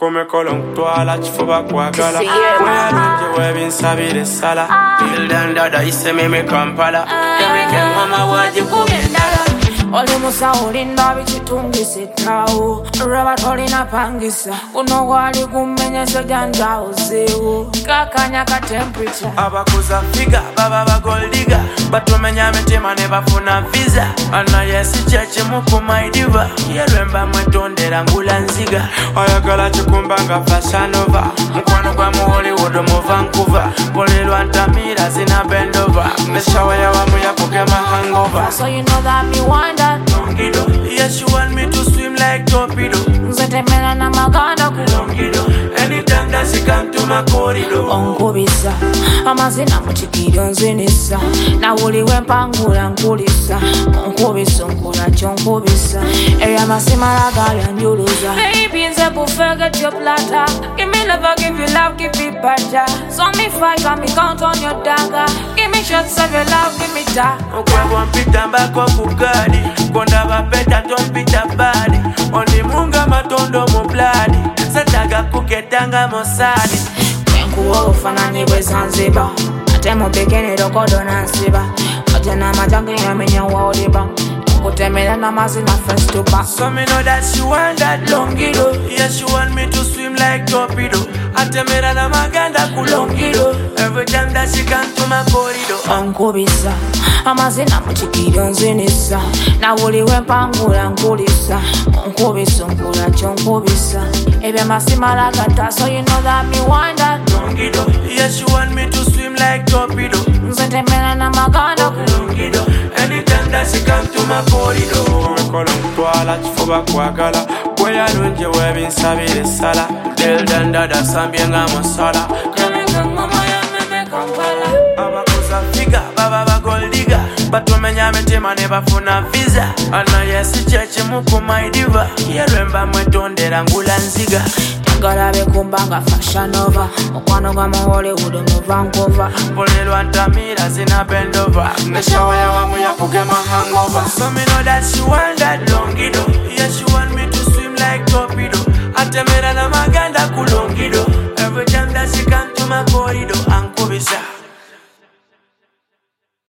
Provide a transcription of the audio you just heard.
Come kolonktwala chifuba kwagala Mwalunje webinsabire sala Till then dada iseme me Kampala Everything mama waji kugendala Oli musawo linda bichitungise tawo Raba tolina pangisa Uno wali kumenyesho janja uziwu Kakanya ka temperature Abakuza figa baba bagoldiga Batumenya metima ne bafuna visa Ana yesi cheche muku maidiva Yelwemba mwetondera ngula nziga Ayagala chikumbanga fashanova Mkwano kwa mu Hollywood mu Vancouver Polilwa ntamira zina bendova Meshawa ya wamu ya pokema hangover So you know that me want that Longido, yes you want me to swim like torpedo Nzetemena na maganda ku Longido, anytime that she come to my corridor Onkubisa, amazina muchikiro nzinisa Na uli wempangula nkulisa Onkubisa, nkula chonkubisa Eya masimala gali anjuluza Baby nze bufege your plata Give me love, give you love, give me better So me fight, got me count on your dagger Give me shots of your love, give me that Okwebo mpita mbako kugadi Konda bapeta tompita badi Ondi munga matondo mu bladi Sataga kuketanga mosadi Kuwa ufanani we Zanzibar Ate mubekeni rokodo na nsiba Oje na majangi ya menya wa oliba Kutemela na mazi na first to back So me know that she want that longido Yes she want me to swim like torpedo Atemela na maganda ku longido Every time that she come to my corridor Onkubisa amazina muchikiro nzinisa Na uli wempangula nkulisa Onkubisa nkula chonkubisa Ebe masimala gata So you know that me want that Longido, yes you want me to swim like torpedo Nzetemela na maganda ku longido Anytime that she come to my corridor Kolonktwala chifuba kwagala Mwalunje webinsabire sala Till then dada sambye nga musala Kemenga mama ya meme Kampala Abakuza figa baba bagoldiga Batumenya metima ne bafuna visa Ana yesi cheche muku maidiva Yelwemba mwetondera ngula nziga Ngala bekumbanga fashion over Okwano gwa mu Hollywood mu Vancouver Polilwa ntamira zina bendova Neshawa ya wamu ya pokema hangover So me know that she want that longido Yes she want